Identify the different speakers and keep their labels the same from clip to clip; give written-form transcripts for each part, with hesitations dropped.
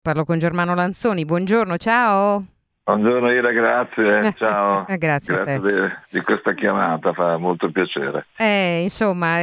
Speaker 1: Parlo con Germano Lanzoni. Buongiorno, ciao.
Speaker 2: Buongiorno Ira, grazie, ciao,
Speaker 1: Grazie a
Speaker 2: grazie
Speaker 1: te.
Speaker 2: di questa chiamata, fa molto piacere.
Speaker 1: Insomma,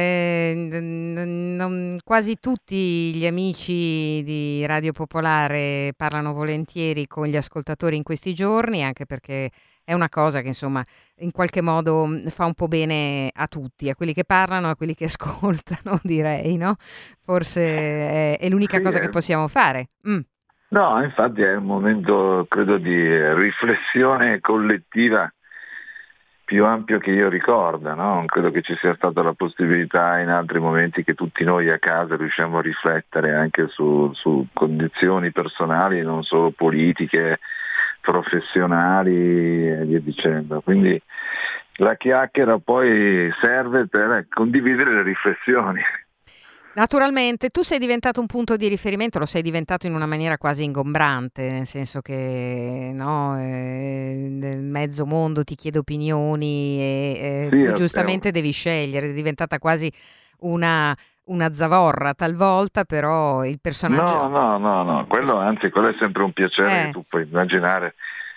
Speaker 1: quasi tutti gli amici di Radio Popolare parlano volentieri con gli ascoltatori in questi giorni, anche perché è una cosa che, insomma, in qualche modo fa un po' bene a tutti, a quelli che parlano, a quelli che ascoltano, direi, no? Forse è l'unica
Speaker 2: Sì,
Speaker 1: cosa che possiamo fare.
Speaker 2: no, infatti è un momento, credo, di riflessione collettiva più ampio che io ricordo, no? Non credo che ci sia stata la possibilità in altri momenti che tutti noi a casa riusciamo a riflettere anche su condizioni personali, non solo politiche, professionali e via dicendo. Quindi la chiacchiera poi serve per condividere le riflessioni.
Speaker 1: Naturalmente, tu sei diventato un punto di riferimento, lo sei diventato in una maniera quasi ingombrante, nel senso che no, nel mezzo mondo ti chiede opinioni e
Speaker 2: Sì,
Speaker 1: tu giustamente devi scegliere, è diventata quasi una, una zavorra talvolta, però il personaggio...
Speaker 2: no, no, no, no, quello anzi, quello è sempre un piacere che
Speaker 1: Eh,
Speaker 2: tu puoi immaginare,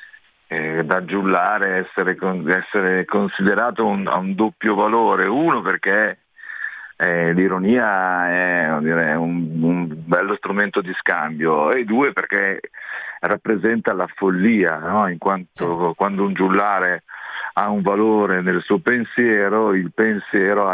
Speaker 2: da giullare, essere considerato ha un doppio valore. Uno perché l'ironia è, vuol dire, un bello strumento di scambio, e due perché rappresenta la follia, no? In
Speaker 1: certo.
Speaker 2: quanto quando un giullare ha un valore nel suo pensiero, il pensiero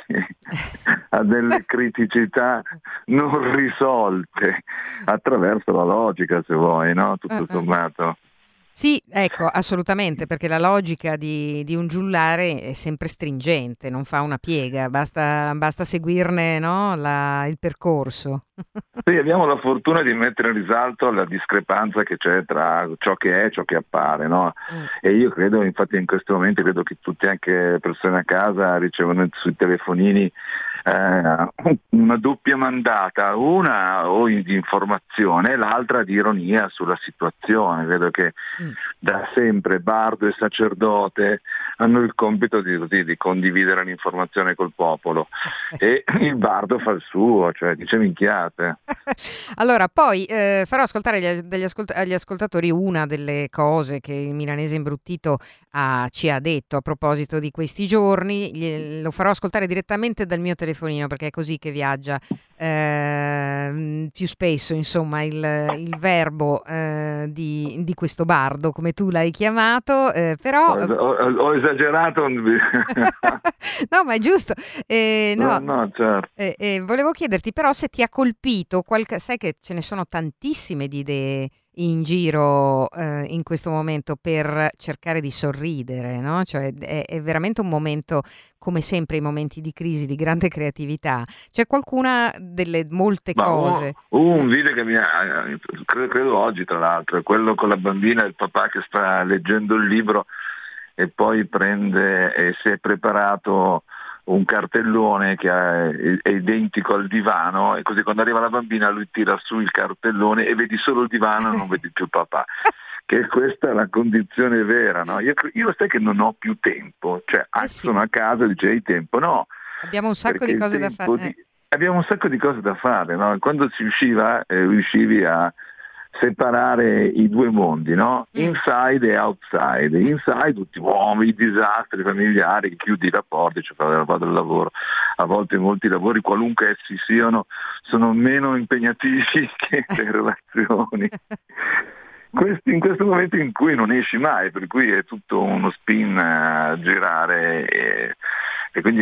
Speaker 2: ha delle criticità non risolte attraverso la logica, se vuoi, no?
Speaker 1: Eh,
Speaker 2: Tutto
Speaker 1: eh, eh.
Speaker 2: sommato.
Speaker 1: Sì, ecco, assolutamente, perché la logica di un giullare è sempre stringente, non fa una piega, basta seguirne, no, il percorso.
Speaker 2: Sì, abbiamo la fortuna di mettere in risalto la discrepanza che c'è tra ciò che è e ciò che appare, no?
Speaker 1: Mm.
Speaker 2: E io credo, infatti in questo momento credo che tutte anche persone a casa ricevono sui telefonini una doppia mandata, una di informazione e l'altra di ironia sulla situazione. Vedo che
Speaker 1: Mm.
Speaker 2: da sempre bardo e sacerdote hanno il compito di condividere l'informazione col popolo, e il bardo fa il suo, cioè dice minchiate.
Speaker 1: Allora, poi farò ascoltare agli ascoltatori una delle cose che il milanese imbruttito ci ha detto a proposito di questi giorni. Lo farò ascoltare direttamente dal mio telefonino perché è così che viaggia più spesso, insomma, il verbo di questo bardo, come tu l'hai chiamato, però...
Speaker 2: Ho esagerato?
Speaker 1: No, ma è giusto.
Speaker 2: No,
Speaker 1: No,
Speaker 2: no, certo.
Speaker 1: volevo chiederti però se ti ha colpito sai che ce ne sono tantissime di idee in giro in questo momento per cercare di sorridere, no? Cioè è veramente un momento, come sempre, i momenti di crisi, di grande creatività. C'è qualcuna delle molte
Speaker 2: Ma
Speaker 1: cose.
Speaker 2: un video che credo oggi tra l'altro, è quello con la bambina e il papà che sta leggendo il libro e poi prende e si è preparato un cartellone è identico al divano, e così quando arriva la bambina lui tira su il cartellone e vedi solo il divano e non vedi più il papà. Che questa è la condizione vera, no? Io sai che non ho più tempo, cioè
Speaker 1: Eh sì,
Speaker 2: sono a casa e dice hai tempo? No,
Speaker 1: abbiamo un sacco
Speaker 2: perché
Speaker 1: di
Speaker 2: il
Speaker 1: cose da
Speaker 2: tempo
Speaker 1: fare.
Speaker 2: abbiamo un sacco di cose da fare, no? Quando si usciva, riuscivi a separare i due mondi, no?
Speaker 1: Mm.
Speaker 2: Inside e outside. Inside tutti i disastri familiari, chiudi i rapporti, cioè vado al lavoro. A volte molti lavori, qualunque essi siano, sono meno impegnativi che le relazioni. In questo momento in cui non esci mai, per cui è tutto uno spin a girare, e quindi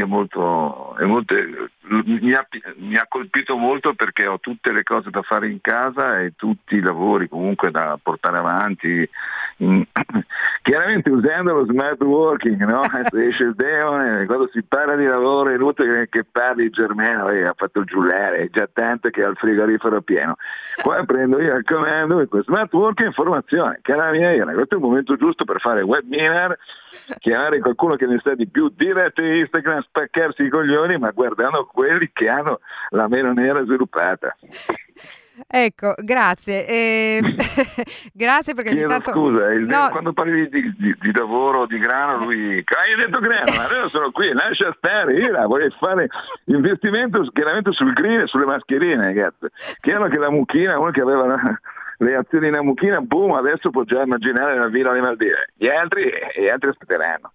Speaker 2: mi ha colpito molto perché ho tutte le cose da fare in casa e tutti i lavori comunque da portare avanti, in- chiaramente usando lo smart working, no? Se esce il demone, quando si parla di lavoro è inutile che parli germano, ha fatto il giullare, è già tanto che ha il frigorifero pieno. Qua prendo io il comando e questo smart working e informazione, cara mia Irene, questo è il momento giusto per fare webinar, chiamare qualcuno che ne sa di più, dirette Instagram, spaccarsi i coglioni, ma guardando quelli che hanno la meno nera sviluppata.
Speaker 1: Ecco, grazie. Grazie perché ogni
Speaker 2: Chiedo
Speaker 1: tanto...
Speaker 2: scusa,
Speaker 1: No,
Speaker 2: quando parli di lavoro di grano,
Speaker 1: eh,
Speaker 2: lui, hai detto grano, ma adesso sono qui, lascia stare, io voglio fare investimento chiaramente sul green e sulle mascherine, ragazzi. Chiaro che la mucchina, uno che aveva le azioni in Amuchina, boom, adesso può già immaginare la villa alle Maldive. Gli altri aspetteranno.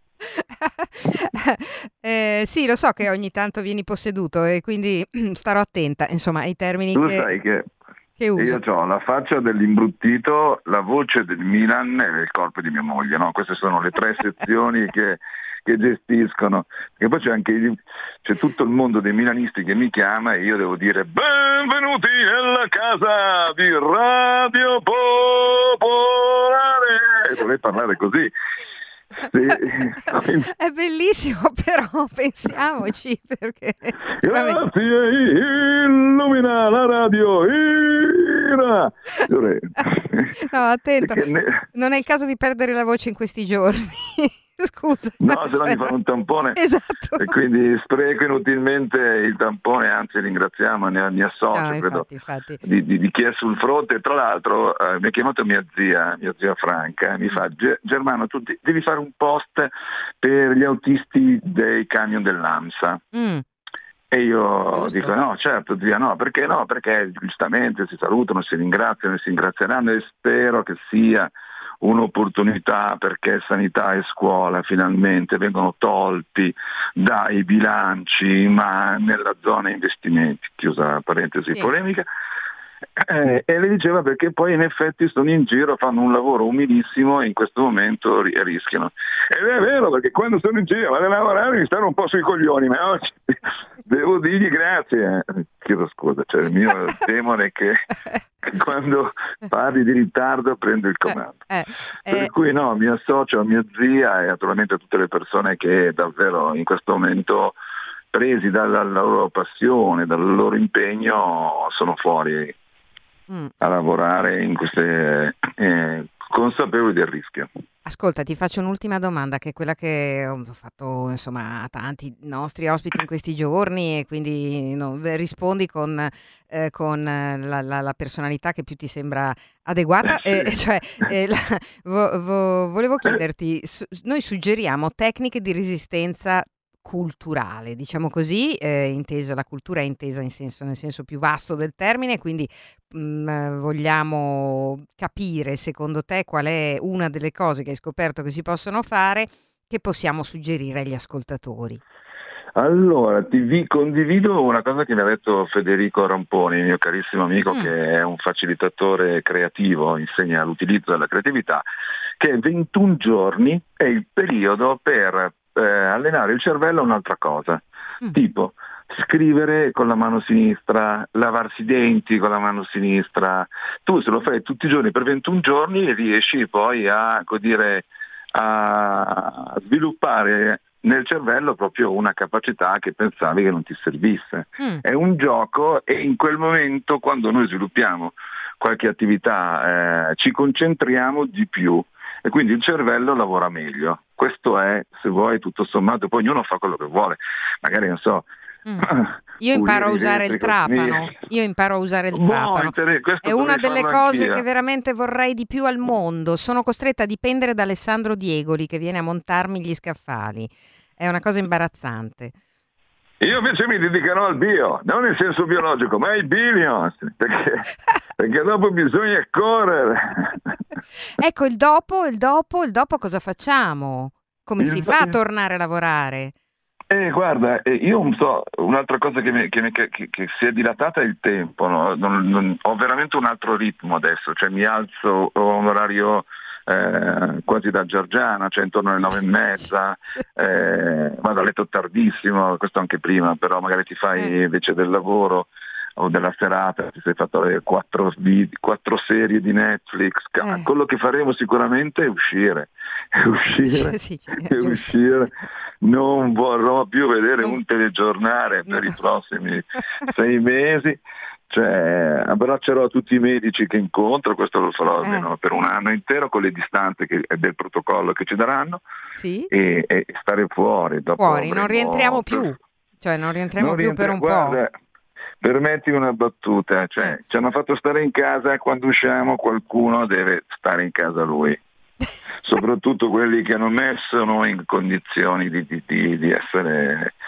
Speaker 1: Sì, lo so che ogni tanto vieni posseduto e quindi starò attenta, insomma, ai termini
Speaker 2: Tu sai che
Speaker 1: uso.
Speaker 2: io ho la faccia dell'imbruttito, la voce del Milan e il corpo di mia moglie, no? Queste sono le 3 sezioni che gestiscono. E poi c'è tutto il mondo dei milanisti che mi chiama e io devo dire benvenuti nella casa di Radio Popolare. E dovrei parlare così. Sì.
Speaker 1: È bellissimo, però pensiamoci perché
Speaker 2: grazie, illumina la radio, Ira.
Speaker 1: No, attento, non è il caso di perdere la voce in questi giorni. Scusa.
Speaker 2: No, se no mi fanno un tampone.
Speaker 1: Esatto.
Speaker 2: E quindi spreco inutilmente il tampone, anzi ringraziamo, mi associo,
Speaker 1: No,
Speaker 2: credo,
Speaker 1: infatti.
Speaker 2: Di chi è sul fronte. Tra l'altro mi ha chiamato mia zia Franca, e mi fa: Germano, tu devi fare un post per gli autisti dei camion dell'AMSA. E io dico no, certo zia, no, perché no? Perché giustamente si salutano, si ringraziano e si ringrazieranno e spero che sia un'opportunità perché sanità e scuola finalmente vengono tolti dai bilanci ma nella zona investimenti, chiusa parentesi polemica. E le diceva perché poi in effetti sono in giro, fanno un lavoro umilissimo e in questo momento rischiano. Ed è vero, perché quando sono in giro vado a lavorare mi stanno un po' sui coglioni, ma oggi devo dirgli grazie. Chiedo scusa, cioè il mio demone è che quando parli di ritardo prendo il comando. Per cui no, mi associo a mia zia e naturalmente a tutte le persone che davvero in questo momento, presi dalla loro passione, dal loro impegno, sono fuori a lavorare in queste consapevoli del rischio.
Speaker 1: Ascolta, ti faccio un'ultima domanda, che è quella che ho fatto insomma a tanti nostri ospiti in questi giorni, e quindi rispondi con la personalità che più ti sembra adeguata. Volevo chiederti, noi suggeriamo tecniche di resistenza culturale, diciamo così, intesa la cultura è intesa nel senso più vasto del termine, quindi vogliamo capire secondo te qual è una delle cose che hai scoperto che si possono fare, che possiamo suggerire agli ascoltatori.
Speaker 2: Allora, ti condivido una cosa che mi ha detto Federico Ramponi, mio carissimo amico, che è un facilitatore creativo, insegna l'utilizzo della creatività, che 21 giorni è il periodo per allenare il cervello a un'altra cosa, tipo scrivere con la mano sinistra, lavarsi i denti con la mano sinistra. Tu se lo fai tutti i giorni per 21 giorni riesci poi a sviluppare nel cervello proprio una capacità che pensavi che non ti servisse. È un gioco e in quel momento, quando noi sviluppiamo qualche attività, ci concentriamo di più e quindi il cervello lavora meglio. Questo è, se vuoi, tutto sommato, poi ognuno fa quello che vuole, magari non so.
Speaker 1: Io imparo a usare il trapano. È una delle cose che veramente vorrei di più al mondo. Sono costretta a dipendere da Alessandro Diegoli che viene a montarmi gli scaffali. È una cosa imbarazzante.
Speaker 2: Io invece mi dedicherò al bio, non nel senso biologico, ma ai billions, perché dopo bisogna correre.
Speaker 1: Ecco, il dopo cosa facciamo? Come si fa a tornare a lavorare?
Speaker 2: Guarda, io non so, un'altra cosa che si è dilatata è il tempo, no? Ho veramente un altro ritmo adesso, cioè mi alzo, ho un orario quasi da Giorgiana, cioè intorno alle 9:30, vado a letto tardissimo, questo anche prima, però magari ti fai invece del lavoro o della serata, ti sei fatto le 4 serie di Netflix. Quello che faremo sicuramente è uscire. Non vorrò più vedere un telegiornale per i prossimi 6 mesi. Cioè, abbraccerò tutti i medici che incontro, questo lo farò almeno per un anno intero con le distanze del protocollo che ci daranno, e stare fuori.
Speaker 1: Non rientriamo più, cioè non rientriamo più per un po'.
Speaker 2: Permettimi una battuta, cioè ci hanno fatto stare in casa e quando usciamo qualcuno deve stare in casa lui. Soprattutto quelli che non sono in condizioni di essere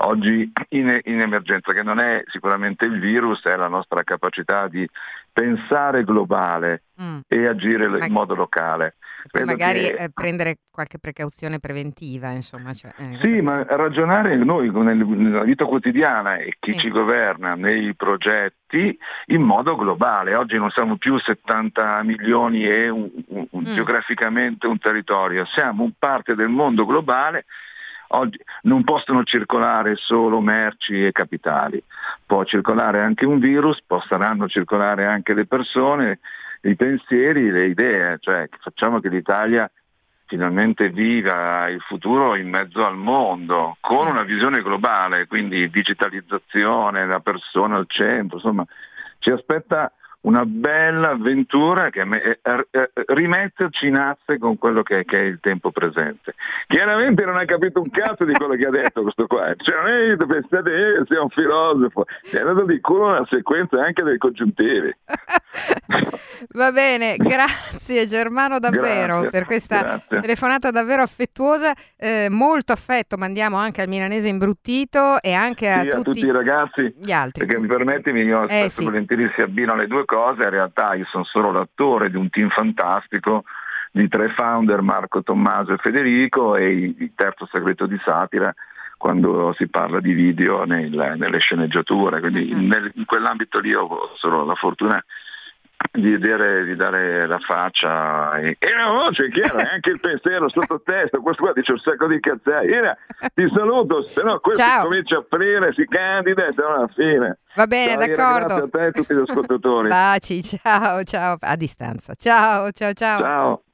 Speaker 2: oggi in emergenza, che non è sicuramente il virus, è la nostra capacità di pensare globale e agire in modo locale.
Speaker 1: Poi magari prendere qualche precauzione preventiva, insomma.
Speaker 2: Sì, ma ragionare noi nella vita quotidiana e chi ci governa nei progetti in modo globale. Oggi non siamo più 70 milioni e geograficamente un territorio, siamo parte del mondo globale. Oggi non possono circolare solo merci e capitali, può circolare anche un virus, potranno circolare anche le persone, i pensieri, le idee, cioè facciamo che l'Italia finalmente viva il futuro in mezzo al mondo, con una visione globale, quindi digitalizzazione, la persona al centro, insomma ci aspetta una bella avventura che rimetterci in azze con quello che è il tempo presente. Chiaramente non hai capito un cazzo di quello che ha detto questo qua, cioè pensate che sia un filosofo, è andato di culo una sequenza anche dei congiuntivi.
Speaker 1: Va bene, grazie Germano davvero per questa telefonata davvero affettuosa, molto affetto mandiamo anche al milanese imbruttito e anche a
Speaker 2: tutti i ragazzi,
Speaker 1: gli altri.
Speaker 2: Perché permettimi, io spesso volentieri si abbinano le due cose, in realtà io sono solo l'attore di un team fantastico di 3 founder, Marco, Tommaso e Federico, e il terzo segreto di satira quando si parla di video nelle sceneggiature, quindi in quell'ambito lì ho solo la fortuna di dare la faccia e la voce, chiaro, e anche il pensiero sottotesto. Questo qua dice un sacco di cazzate. Ti saluto, se no questo comincia a aprire, si candida e siamo alla fine.
Speaker 1: Va bene,
Speaker 2: ciao,
Speaker 1: d'accordo.
Speaker 2: Grazie a te e a tutti gli ascoltatori.
Speaker 1: Baci, ciao, a distanza. Ciao.
Speaker 2: Ciao.